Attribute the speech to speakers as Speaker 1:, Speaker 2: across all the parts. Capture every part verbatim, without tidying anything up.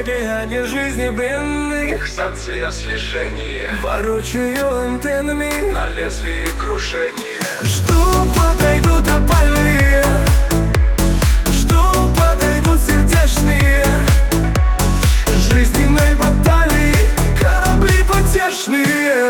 Speaker 1: океане жизни бренных
Speaker 2: Станция слежения
Speaker 1: ворочаю антеннами
Speaker 2: на лезвии крушения.
Speaker 1: Жду, подойдут опальные, жду, подойдут сердечные, жизненной баталии корабли потешные.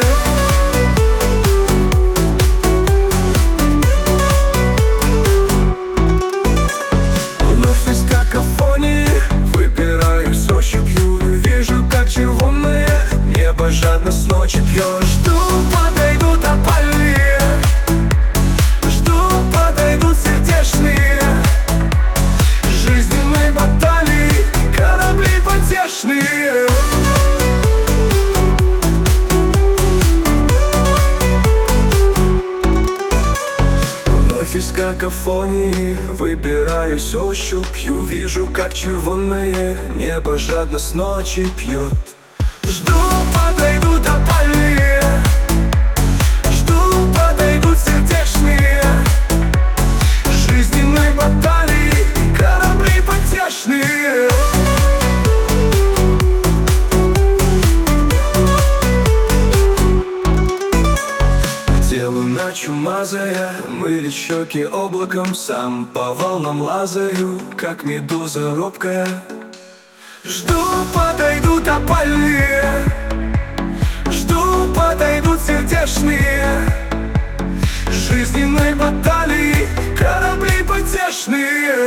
Speaker 1: Вновь из какофонии выбираюсь ощупью, вижу, как червонное небо жадно с ночи пьет. Жду, подойдут опальные, жду, подойдут сердечные, жизненной баталии корабли потешные. Вновь из какофонии выбираюсь ощупью, вижу, как червонное небо жадно с ночи пьет. Жду, подойдут опальные, жду, подойдут сердечные, жизненной баталии корабли потешные. Луна чумазая мылит щеки облаком, сам по волнам лазаю, как медуза робкая. Жду, подойдут опальные, жду, подойдут сердечные, жизненной баталии корабли потешные.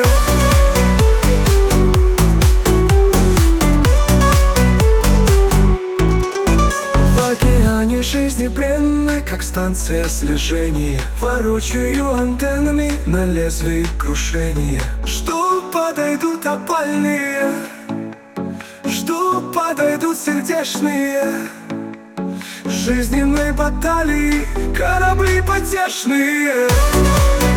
Speaker 1: В океане жизни бренной, как станция слежения, ворочаю антеннами на лезвии крушения. Жду, подойдут опальные, жду, подойдут сердечные, жизненной баталии корабли потешные.